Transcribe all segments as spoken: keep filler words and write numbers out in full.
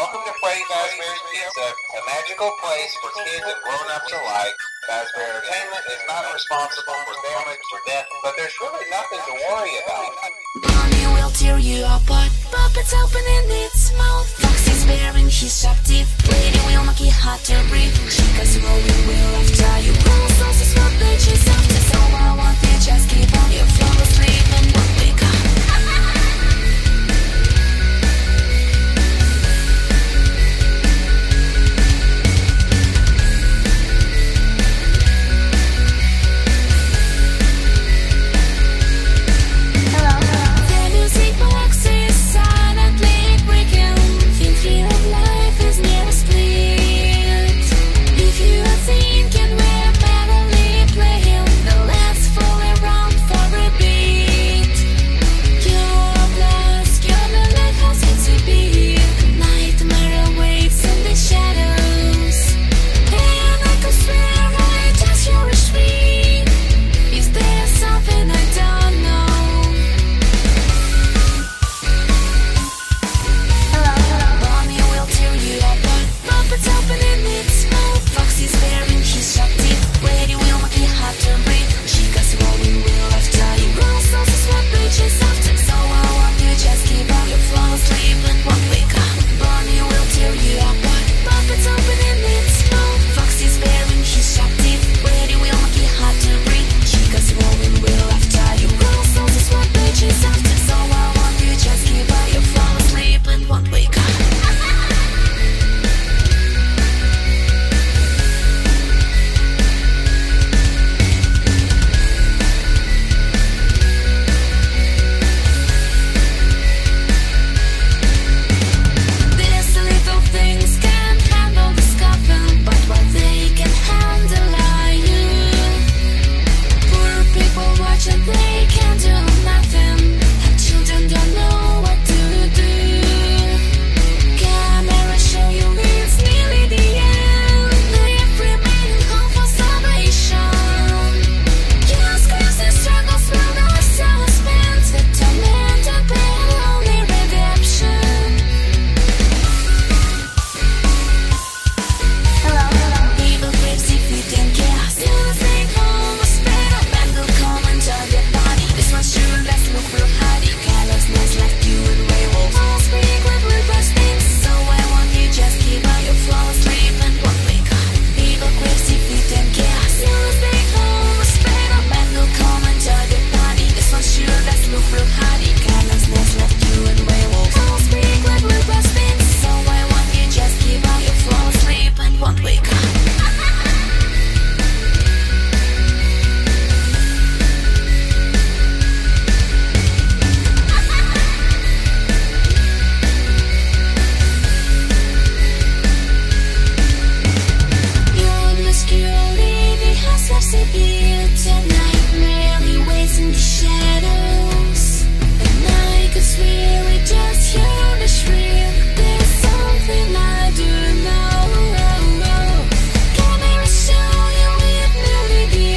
Welcome to Freddy Fazbear's Pizza, a magical place for kids and grown-ups alike. Fazbear Entertainment is not responsible for damage or death, but there's really nothing to worry about. Bonnie will tear you apart, puppets opening its mouth. Foxy's baring his sharp teeth, Lady will make it hard to breathe. Chica's rolling will after you grow, sauces what they chase after. So I want you just keep on your flow, sleep and won't wake up.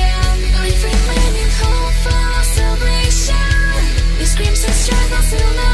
Screams and struggles, you'll know.